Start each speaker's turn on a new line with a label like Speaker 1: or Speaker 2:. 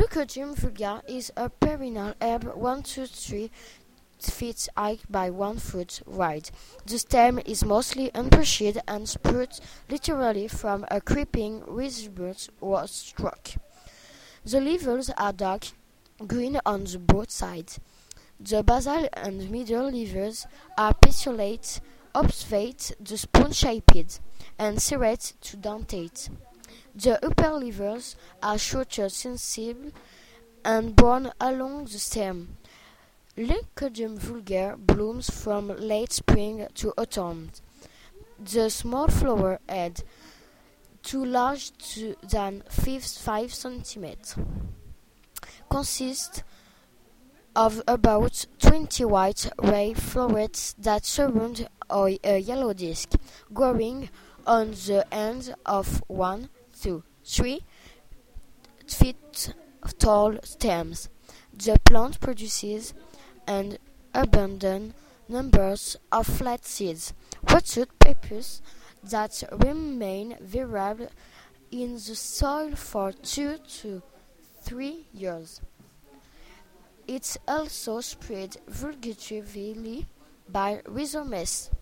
Speaker 1: Leucodium vulgare is a perennial herb 1 to 3 feet high by 1 foot wide. The stem is mostly unbrushed and sprouts literally from a creeping rhizome or stalk. The leaves are dark green on the both sides. The basal and middle leaves are petiolate, obtuse, the spoon-shaped, and serrate to dentate. The upper leaves are shorter, sensible, and borne along the stem. Leucodium vulgare blooms from late spring to autumn. The small flower head, too large than 5 centimeters, consists of about 20 white ray florets that surround a yellow disc, growing on the ends of 1 to 3 feet tall stems. The plant produces an abundant numbers of flat seeds, rooted pappus, that remain viable in the soil for 2 to 3 years. It's also spread vegetatively by rhizomes.